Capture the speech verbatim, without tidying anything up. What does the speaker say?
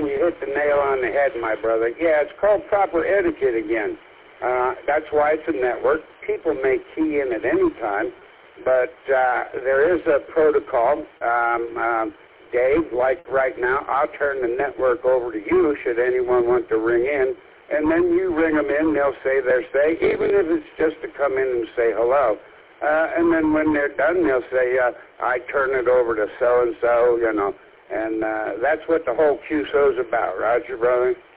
and you hit the nail on the head, my brother. Yeah, it's called proper etiquette again. Uh, that's why it's a network. People may key in at any time, but uh, there is a protocol. Um, um, Dave, like right now, I'll turn the network over to you should anyone want to ring in, and then you ring them in, they'll say their say, even if it's just to come in and say hello. Uh, and then when they're done, they'll say, uh, I turn it over to so-and-so, you know. And uh, that's what the whole Q S O's about, Roger, brother.